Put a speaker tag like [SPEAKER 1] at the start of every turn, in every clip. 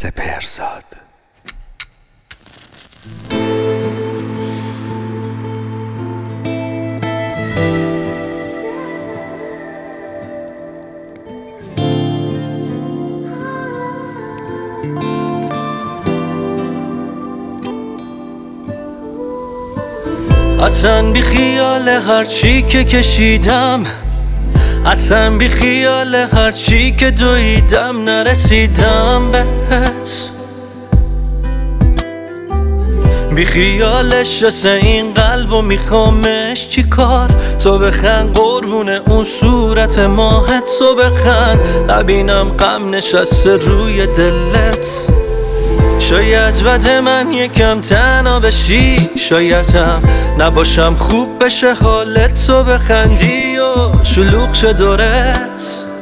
[SPEAKER 1] سپهرزاد.
[SPEAKER 2] اصلا بی خیال هرچی که کشیدم، اصلا بی خیال هرچی که دویدم، نرسیدم بهت. بی خیالش رسه این قلبو میخوامش چی کار؟ تو بخند قربون اون صورت ماهت، تو بخند نبینم غم نشسته روی دلت. شاید بد من یکم تنها بشی، شایدم نباشم خوب بشه حالت، تو بخندی و شلوغ شه دورت.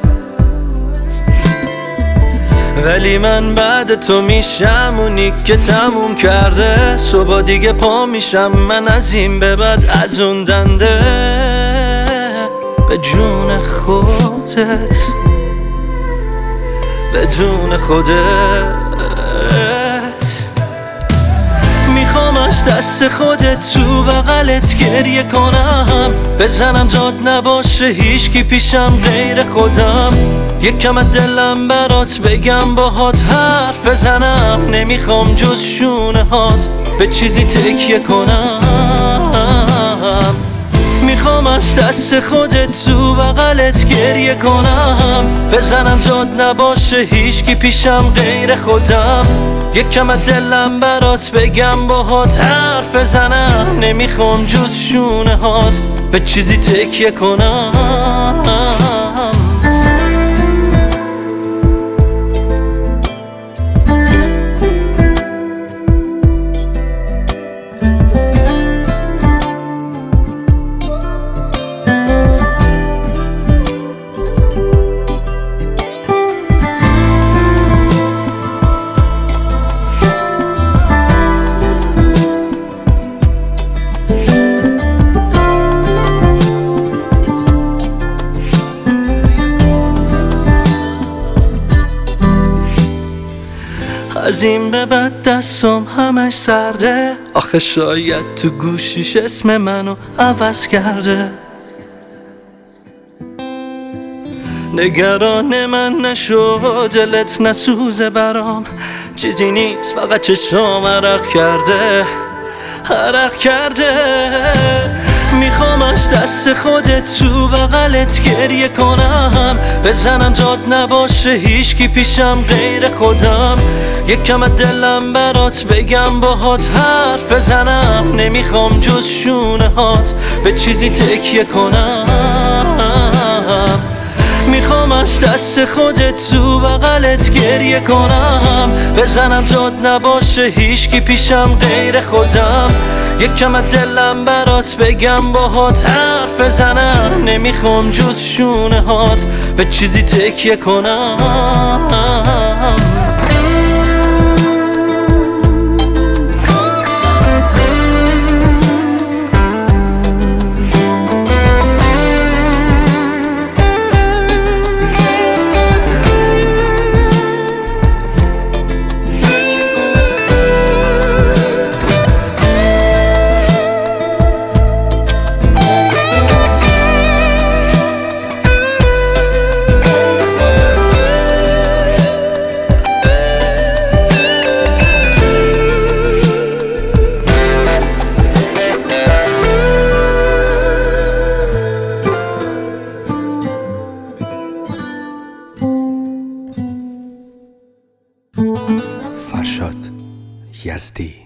[SPEAKER 2] ولی من بعد تو میشم اونی که تموم کرده، صبح دیگه پا میشم من از این به بعد از اون دنده. به جون خودت، بدون خودت میخوام از دست خودت تو بغلت گریه کنم، بزنم داد نباشه هیچکی پیشم غیر خودم. یکم از دلم برات بگم باهات حرف بزنم، نمیخوام جز شونه هات به چیزی تکیه کنم. میخوام از دست خودت تو بغلت گریه کنم، بزنم داد نباشه هیچکی پیشم غیر خودم. یکم از دلم برات بگم باهات حرف بزنم، نمیخوام جز شونه هات به چیزی تکیه کنم. از این به بعد دستم همش سرده، آخه شاید تو گوشیش اسم منو عوض کرده. نگران من نشو دلت نسوزه برام، چیزی نیست فقط چشم عرق کرده، عرق کرده. میخوام از دست خودت تو بغلت گریه کنم، بزنم داد نباشه هیچکی پیشم غیر خودم. یکم از دلم برات بگم باهات حرف بزنم، نمیخوام جز شونه هات به چیزی تکیه کنم. میخوام از دست خودت تو بغلت گریه کنم، بزنم داد نباشه هیچکی پیشم غیر خودم. یکم از دلم برات بگم باهات حرف بزنم، نمیخوام جز شونه هات به چیزی تکیه کنم.
[SPEAKER 1] فرشاد یزدی.